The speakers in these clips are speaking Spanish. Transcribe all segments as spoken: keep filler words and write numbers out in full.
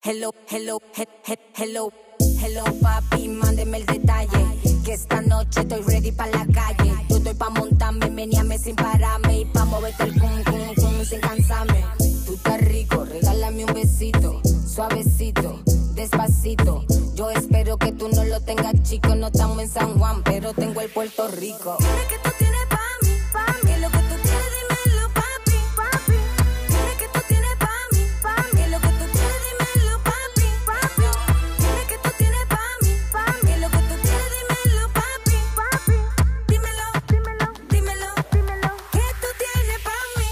Hello, hello, he, he, hello, hello papi, mándeme el detalle, que esta noche estoy ready pa' la calle. Yo estoy pa' montarme, menearme sin pararme y pa' moverte el cum, cum, cum sin cansarme. Tú estás rico, regálame un besito, suavecito, despacito. Yo espero que tú no lo tengas chico, no estamos en San Juan, pero tengo el Puerto Rico. Dime que tú tienes pa' mí, pa' mí, que lo que tú tienes, dímelo papi, papi. Dime que tú tienes pa' mí, pa' mí, que lo que tú tienes, dímelo papi, papi. Dime que tú tienes pa' mí, pa' mí, que lo que tú tienes, dímelo papi, papi. Dímelo, dímelo, dímelo, dímelo, que tú tienes pa' mí.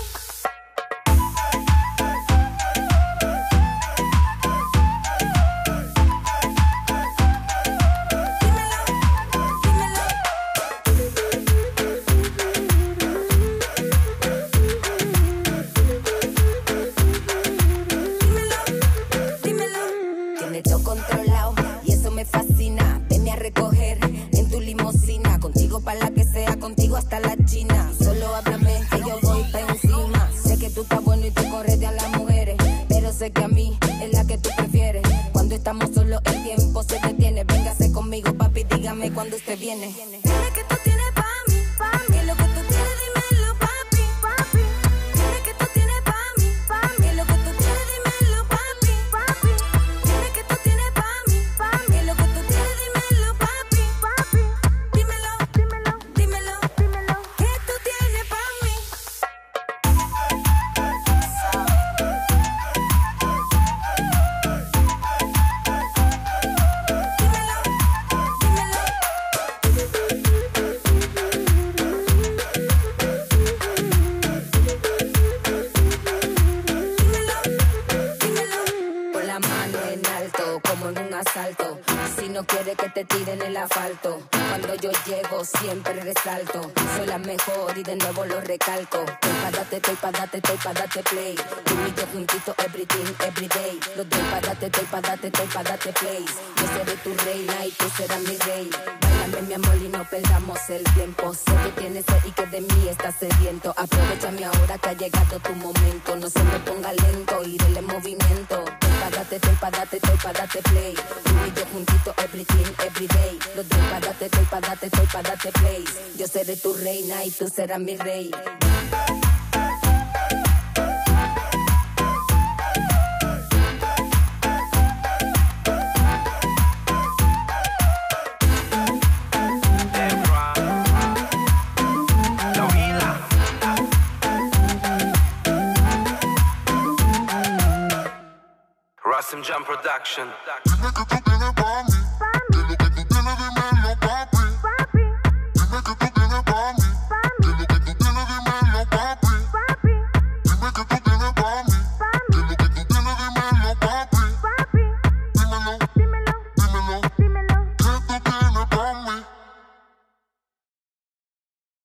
Controlado y eso me fascina. Venme a recoger en tu limusina, contigo pa' la que sea, contigo hasta la China. Solo háblame que yo voy pa' encima. Sé que tú estás bueno y tú corres de a las mujeres, pero sé que a mí es la que tú prefieres. Cuando estamos solos el tiempo se detiene. Véngase conmigo papi, dígame cuando usted viene. Dime que tú tienes pa' mí, pa' mí, que lo que tú tienes, dímelo papi, papi. Dime que tú tienes pa' mí, pa' mí, que lo que tú tienes, dímelo papi, papi. Dime que tú tienes pa' mí, pa' mí, que lo que tú tienes, dímelo papi, papi. Dímelo, dímelo, dímelo, dímelo, que tú tienes pa' mí. Con la mano en alto, como en un asalto. Si no quieres que te tiren el asfalto, cuando yo llego siempre resalto. Soy la mejor y de nuevo lo recalco. Estoy pa' darte, estoy pa' darte, estoy pa' darte play. Tú y yo juntito, everything, everyday. Los doy pa' darte, estoy pa' darte, estoy pa' darte play. Yo seré tu reina y tú serás mi rey. Báilame mi amor y no perdamos el tiempo. Sé que tienes sed y que de mí estás sediento. Aprovechame ahora que ha llegado tu momento. No se me ponga lento y dele movimiento. Estoy pa' darte, estoy pa' darte, estoy pa' darte play. Tú y yo juntito, everything, everyday. Los doy pa' darte, estoy pa' darte, estoy pa' darte play. Yo seré tu reina y tú serás mi rey. Rasim Jam Production. Dime que tú tienes pa' mí,